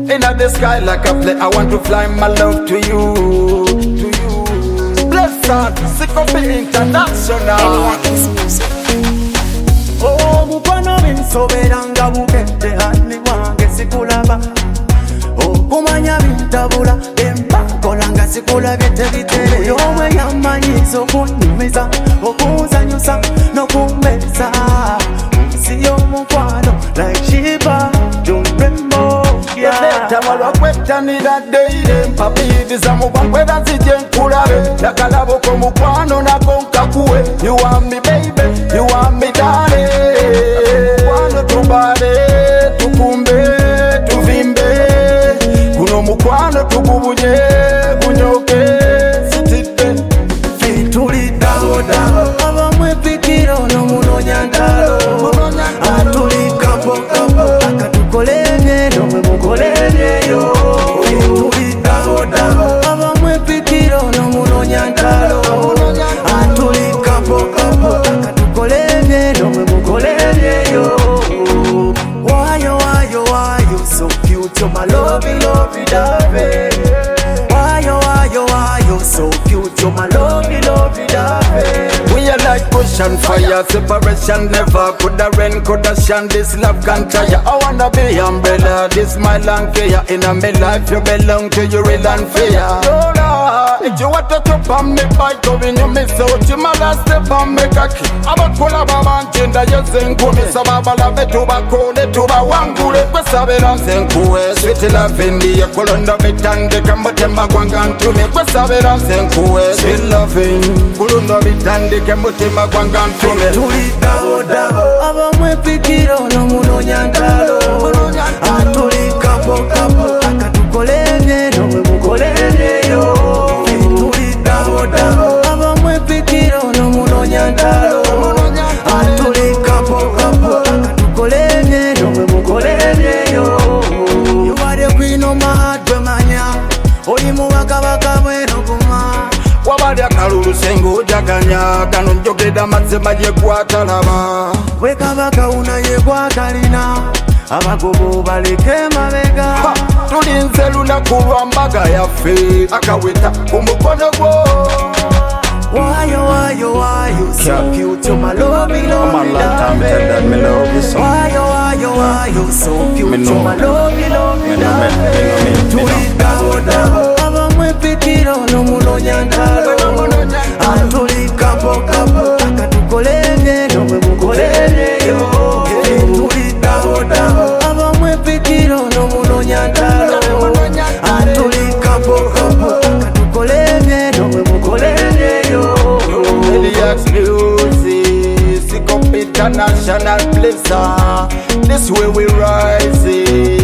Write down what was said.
In the sky like a plane, I want to fly my love to you. Blessed, sick of the international. Oh, mukwano binsoberanga bukete hani wange sikulaba. Oh, kumanya bintabula embakolanga sikulabye tebitere. Yomwe yamanyiza okunyumiza okunzanyusa n'okumbesa. Si y'omukwano like Shiba Rainbow. Tamalwa kwetanira deire mpapiiriza mubangwera nzije nkulabe nakalaboko mukwano nako nkakuwe. You want me baby, you want me darling. Mukwano tubale tukumbe tuvimbe kuno mukwano tugubuje kunyoke sitite tulidawodawo abamwe pikiro n'omunonya ndalo atulikapo akatukolenge nomwe mukolengeyo tulidawodawo abamwe pikiro n'omunonya ndalo atulikapo akatukolenge nomwe mukolengeyo. Why you so cute, you're my lovey, lovey, lovey. Why you so cute, you're my lovey, lovey, lovey. We are like push and fire, separation never coulda rain, coulda shine. This love can't tire. I wanna be umbrella, this my long fear. In a me life you belong to, you real and fair. Lola, if you want to top on me bike, when you miss out, you my last step on me kaki. Aba kola baba njenda yezenku, mi sababa lave tuba kode tuba wangule. Kwe sabera nzenkuwe, sweet love indi ya kolonda bitande kambotemba kwanga ntume. Kwe sabera nzenkuwe, sweet loving, kulunda bitande kambotemba kwanga ntume. Tulidawodawo abamwe pikiro n'omunonya ndalo atulikapo akatukolenge nomwe mukolengeyo. Tulidawodawo abamwe pikiro n'omunonya ndalo atulikapo akatukolenge nomwe mukolengeyo. You are the queen of my heart, bemanya oli muwakabaka bwenoguma. Wabali akalulu sengo jaganya kano njogeda mazema yegwatalaba. Wekabaka unayegwatalina abagobo baleke mabega. Tulinze lunaku mbaga yaffe akaweta ku mukono gwo. Why you so cute, you're my lovey, lovey, lovey. Why you so cute, you're my lovey, lovey, lovey. Tulidawodawo abamwe pikiro n'omunonya ndalo atulikapo akatukolenge nomwe mukolengeyo. Tulidawodawo abamwe pikiro n'omunonya ndalo atulikapo akatukolenge nomwe mukolengeyo. Elias Music, Sick of International Blizzard. This way we rise.